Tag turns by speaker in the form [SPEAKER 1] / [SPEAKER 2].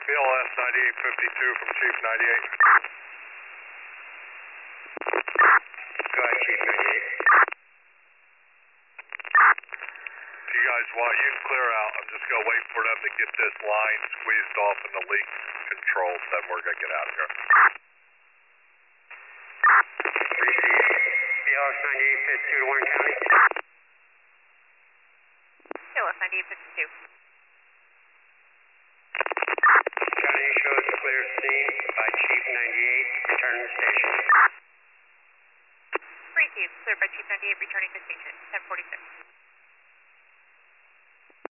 [SPEAKER 1] BLS 9852 from Chief 98.
[SPEAKER 2] Go ahead, Chief 98.
[SPEAKER 1] If you guys want, you can clear out. I'm just going to wait for them to get this line squeezed off and the leak controlled, then we're going to get out of here.
[SPEAKER 2] BLS 9852 to Warren County.
[SPEAKER 3] BLS 9852.
[SPEAKER 2] County shows clear scene by Chief 98, returning to station.
[SPEAKER 3] Free Chief, cleared by Chief 98, returning to station, 1046.